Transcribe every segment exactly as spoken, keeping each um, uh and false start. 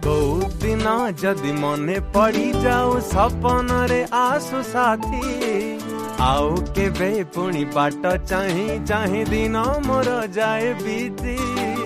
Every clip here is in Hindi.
कोउ दिन जदि मने पड़ी जाऊ सपन रे आसु साथी आउ केबे पुणी बाट चाही चाही दिन मोर जाए बीती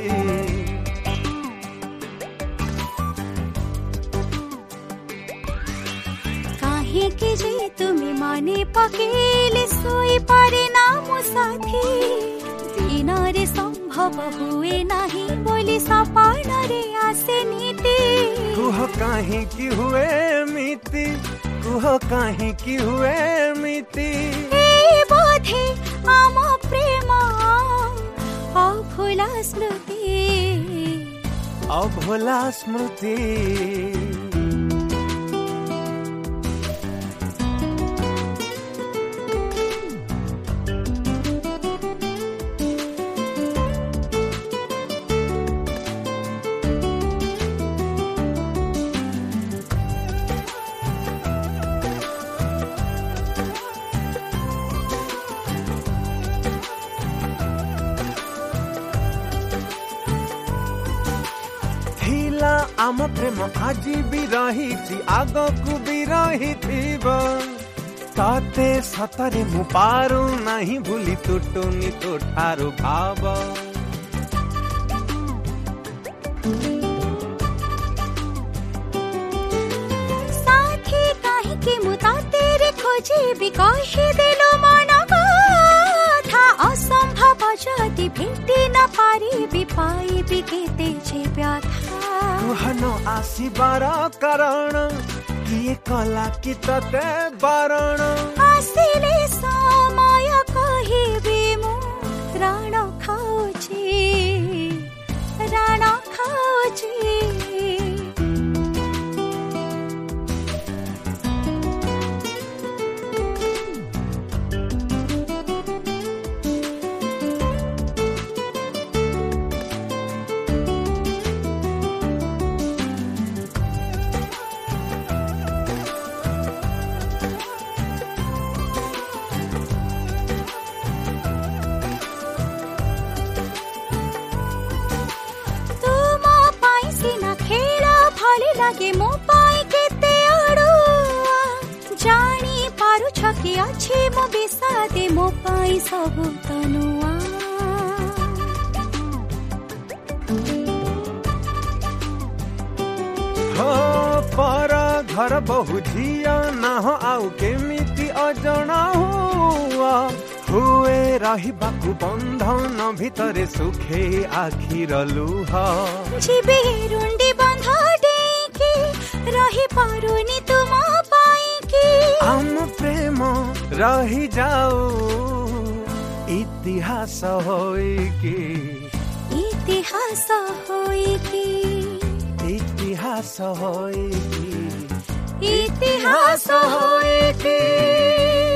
काहे के जे तुमी माने पकेले सोई पारे ना मो साथी दिन रे संभव हुए नाही बोली सपन रे आसे नीति कुह काहे की हुए मिति कुह काहे की हुए मिति ए बोधे आम प्रेम अभुला स्मृति अभुला स्मृति आम प्रेम आज भी रही आगकू भी रही ताते सतरे मु पारू नहीं भूली तुटुनी तो ठारू भाव साथी काहे के मुता तेरे खोजे भी कही दिलो मन कथा असंभव जदि भेटी न पारी भी पाई भी केते छे व्यथा कुहनो आसीबार कारण किए कला कि तते बारण आसिले समय कहिबे मु राण खाउछि राण खाउछि लागे मो पाई केते अड़ुआ जानी पारु छकी अच्छे मो बेसादे मो पाई सब तनुआ हो पर घर बहु झिया ना हो आउ केमिति अजणा हुआ हुए रहिबाकु बंधन भितरे सुखे आखिर लुह जीवे रुंडी बंध रही पारुनी तुम पाई की आम प्रेम रही जाऊ इतिहास होई की इतिहास होई की इतिहास होई की इतिहास होई की।